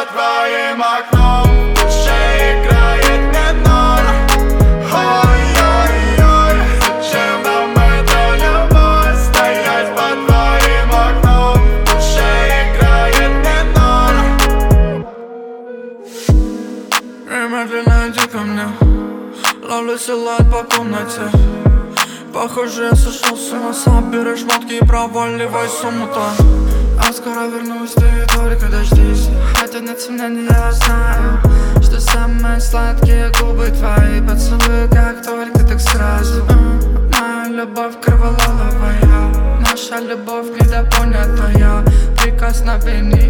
твоим окном. В душе играет минор. Ой-ой-ой, зачем нам эта любовь? Стоять под твоим окном. В душе играет минор. Медленно иди ко мне, ловлю силуэт по комнате. Похоже, я сошел с ума, собирай шмотки и проваливай с умута. А скоро вернусь, ты только дождись. Хотя нет сомнений, я знаю, что самые сладкие губы твои. Поцелуй, как только, так сразу. Моя любовь кровололовая, наша любовь недопонятая. Прикосновений